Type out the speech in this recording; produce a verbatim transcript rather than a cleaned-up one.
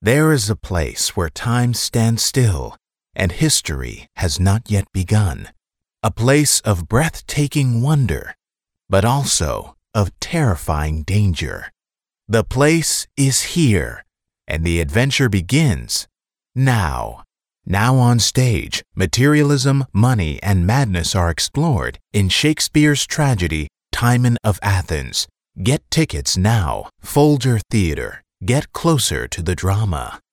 There is a place where time stands still and history has not yet begun. A place of breathtaking wonder, but also of terrifying danger. The place is here, and the adventure begins now. Now on stage, materialism, money, and madness are explored in Shakespeare's tragedy, Timon of Athens. Get tickets now. Folger Theater. Get closer to the drama.